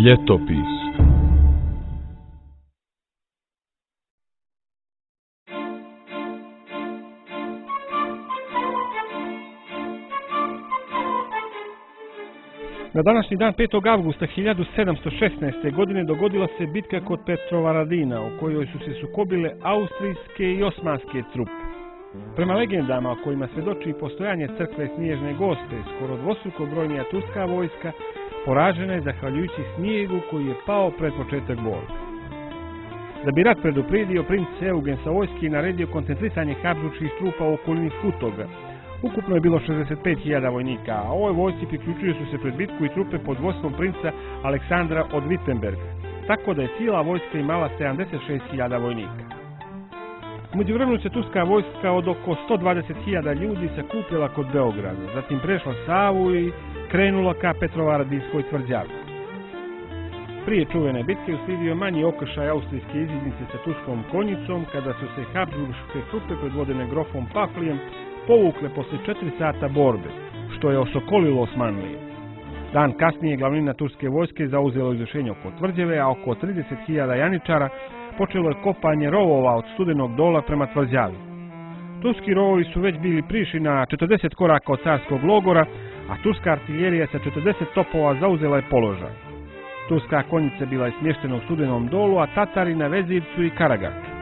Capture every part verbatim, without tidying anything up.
Ljetopis. Na današnji dan petog avgusta hiljadu sedamsto šesnaeste. godine dogodila se bitka kod Petrovaradina, u kojoj su se sukobile austrijske i osmanske trupe. Prema legendama o kojima svjedoči postojanje crkve Snježne Gospe, skoro dvostruko brojnija turska vojska poražena je zahvaljujući snijegu koji je pao pred početak borbe. Da bi rat predupredio, princ Eugen Savojski naredio koncentrisanje habsburških trupa u okolini Futoga. Ukupno je bilo šezdeset pet hiljada vojnika, a ovoj vojsci priključuju su se pred bitku i trupe pod vodstvom princa Aleksandra od Wittenberga, tako da je cijela vojska imala sedamdeset šest hiljada vojnika. U međuvremenu se turska vojska od oko sto dvadeset hiljada ljudi sakupljala kod Beograda, zatim prešla Savu i krenula ka Petrovaradinskoj tvrđavi. Prije čuvene bitke uslijedio manji okršaj austrijske izvidnice sa turskom konjicom, kada su se habsburške trupe predvodene grofom Paflijem povukle poslije četiri sata borbe, što je osokolilo Osmanlije. Dan kasnije glavnina turske vojske zauzelo izvršenje oko tvrđave, a oko trideset hiljada janičara počelo je kopanje rovova od Studenog Dola prema tvrđavi. Turski rovovi su već bili prišli na četrdeset koraka od carskog logora, a turska artiljerija sa četrdeset topova zauzela je položaj. Turska konjica bila je smještena u Studenom Dolu, a Tatari na Vezircu i Karagarču.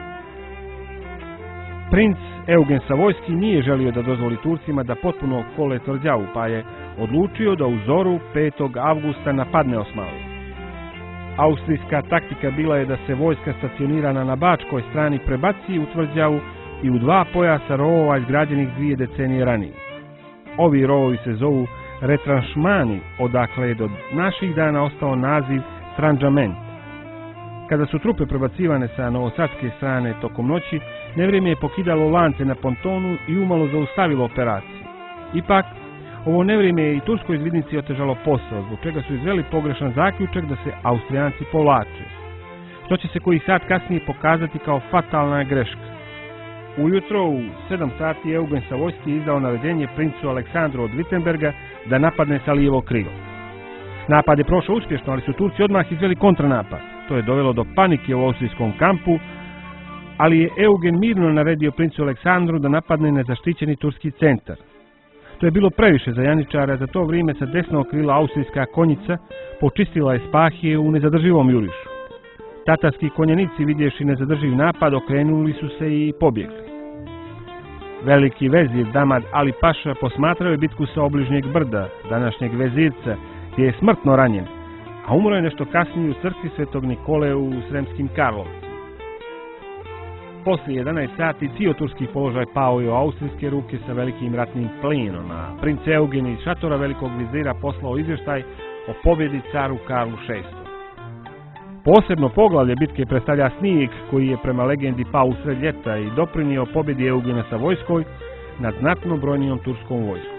Princ Eugen Savojski nije želio da dozvoli Turcima da potpuno opkole tvrđavu, pa je odlučio da u zoru petog avgusta napadne Osmanliju. Austrijska taktika bila je da se vojska stacionirana na bačkoj strani prebaci u tvrđavu i u dva pojasa rovova izgrađenih dvije decenije ranije. Ovi rovovi se zovu retranšmani, odakle je do naših dana ostao naziv tranžament. Kada su trupe prebacivane sa novosadske strane tokom noći, nevrijeme je pokidalo lance na pontonu i umalo zaustavilo operaciju. Ipak, ovo nevrijeme je i turskoj izvidnici otežalo posao, zbog čega su izveli pogrešan zaključak da se Austrijanci povlače, što će se koji sat kasnije pokazati kao fatalna greška. Ujutro u sedam sati Eugen Savojski izdao naređenje princu Aleksandru od Wittenberga da napadne sa lijevog krila. Napad je prošao uspješno, ali su Turci odmah izveli kontranapad. To je dovelo do panike u austrijskom kampu, ali je Eugen mirno naredio princu Aleksandru da napadne nezaštićeni turski centar. To je bilo previše za janičara, za to vrijeme sa desnog krila austrijska konjica počistila je spahije u nezadrživom jurišu. Tatarski konjanici, vidjevši nezadrživ napad, okrenuli su se i pobjegli. Veliki vezir Damad Ali Paša posmatrao je bitku sa obližnjeg brda, današnjeg Vezirca, gdje je smrtno ranjen, a umro je nešto kasnije u crkvi Svetog Nikole u Sremskim Karlovcima. Poslije jedanaest sati cijel turski položaj pao je u austrijske ruke sa velikim ratnim plinom, a princ Eugen iz šatora velikog vizira poslao izvještaj o pobjedi caru Karlu šestom. Posebno poglavlje bitke predstavlja snijeg koji je prema legendi pao usred ljeta i doprinio pobjedi Eugena Savojskoj nad znatno brojnijom turskom vojskom.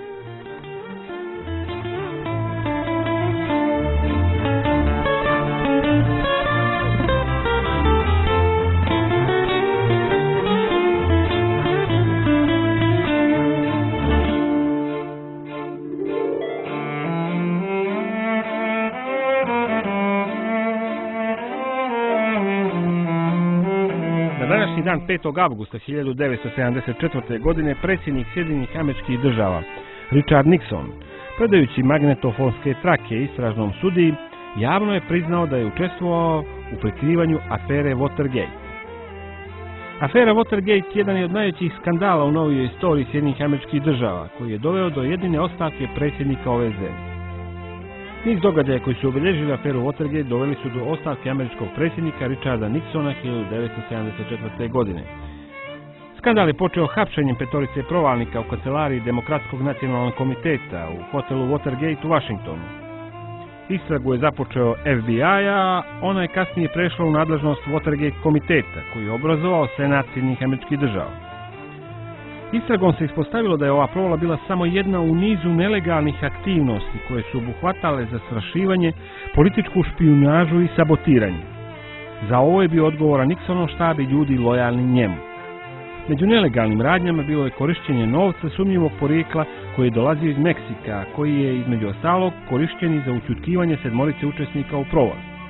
Današnji dan petog avgusta hiljadu devetsto sedamdeset četvrte. godine predsjednik Sjedinjenih Američkih Država Richard Nixon, predajući magnetofonske trake istražnom sudiji, javno je priznao da je učestvovao u prikrivanju afere Watergate. Afera Watergate jedan je od najvećih skandala u novijoj istoriji Sjedinjenih Američkih Država, koji je doveo do jedine ostavke predsjednika ove zemlje. Niz događaja koji su obilježili aferu Watergate doveli su do ostavke američkog predsjednika Richarda Nixona hiljadu devetsto sedamdeset četvrte. godine. Skandal je počeo hapšenjem petorice provalnika u kancelariji Demokratskog nacionalnog komiteta u hotelu Watergate u Washingtonu. Istragu je započeo F B I, a ona je kasnije prešla u nadležnost Watergate komiteta, koji je obrazovao Senat Sjedinjenih Američkih Država. Istragom se ispostavilo da je ova provala bila samo jedna u nizu nelegalnih aktivnosti koje su obuhvatale zastrašivanje, političku špijunažu i sabotiranje. Za ovo je bio odgovoran Nixonov štab i ljudi lojalni njemu. Među nelegalnim radnjama bilo je korištenje novca sumnjivog porijekla koji je dolazio iz Meksika, koji je između ostalog korišćen za ućutkivanje sedmorice učesnika u provali.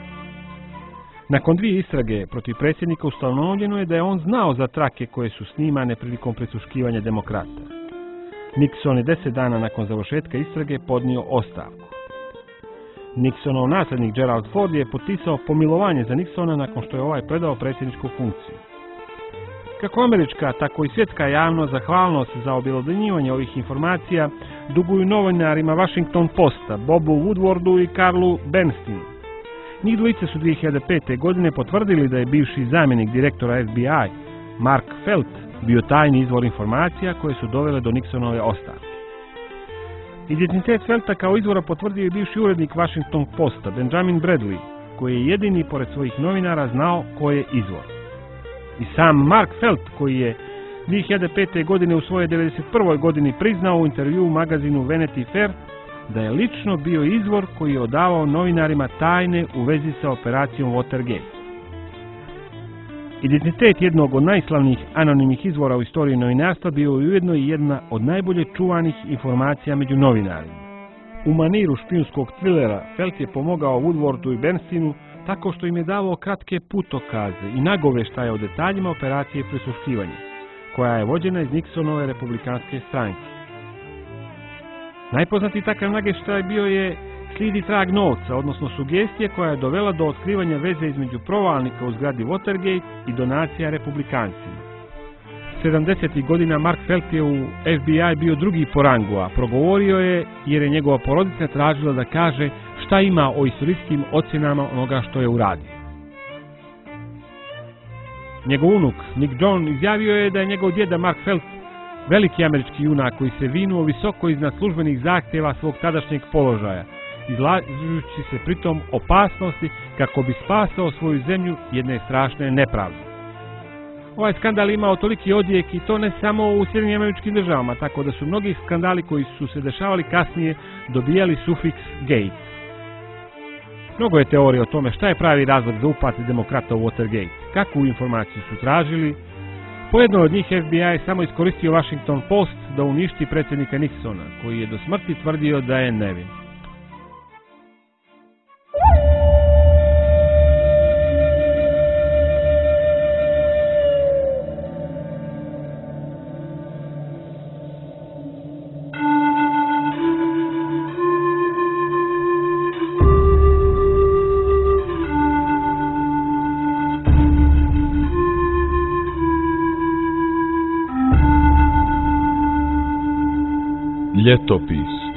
Nakon dvije istrage protiv predsjednika ustanovljeno je da je on znao za trake koje su snimane prilikom prisluškivanja demokrata. Nixon je deset dana nakon završetka istrage podnio ostavku. Nixonov nasljednik Gerald Ford je potpisao pomilovanje za Nixona nakon što je ovaj predao predsjedničku funkciju. Kako američka, tako i svjetska javnost zahvalnost za objelodanjivanje ovih informacija duguju novinarima Washington Posta, Bobu Woodwardu i Karlu Bernsteinu. Njih dvojice su dvije hiljade pete. godine potvrdili da je bivši zamjenik direktora F B I, Mark Felt, bio tajni izvor informacija koje su dovele do Nixonove ostavke. Identitet Felta kao izvora potvrdio je bivši urednik Washington Posta, Benjamin Bradley, koji je jedini pored svojih novinara znao ko je izvor. I sam Mark Felt, koji je dvije hiljade pete. godine u svojoj devedeset prvoj. godini priznao u intervju u magazinu Vanity Fair da je lično bio izvor koji je odavao novinarima tajne u vezi sa operacijom Watergate. Identitet jednog od najslavnijih anonimnih izvora u istoriji novinarstva bio je ujedno i jedna od najbolje čuvanih informacija među novinarima. U maniru špijunskog trilera Felt je pomogao Woodwardu i Bernsteinu tako što im je davao kratke putokaze i nagovještaje o detaljima operacije prisluškivanja, koja je vođena iz Nixonove republikanske stranke. Najpoznatiji takav nagovještaj bio je Slijedi trag novca, odnosno sugestije koja je dovela do otkrivanja veze između provalnika u zgradi Watergate i donacija republikancima. sedamdesetih godina Mark Felt je u F B I bio drugi po rangu, a progovorio je jer je njegova porodica tražila da kaže šta ima o istorijskim ocjenama onoga što je uradio. Njegov unuk Nick John izjavio je da je njegov djeda Mark Felt veliki američki junak koji se vinuo visoko iznad službenih zahtjeva svog tadašnjeg položaja, izlažujući se pritom opasnosti kako bi spasao svoju zemlju jedne strašne nepravde. Ovaj skandal imao toliki odjek i to ne samo u Sjedinjenim Američkim Državama, tako da su mnogi skandali koji su se dešavali kasnije dobijali sufiks gate. Mnogo je teorija o tome šta je pravi razlog za upad demokrata u Watergate, kakvu informaciju su tražili. Po jednoj od njih F B I je samo iskoristio Washington Post da uništi predsjednika Nixona, koji je do smrti tvrdio da je nevin. Ljetopis.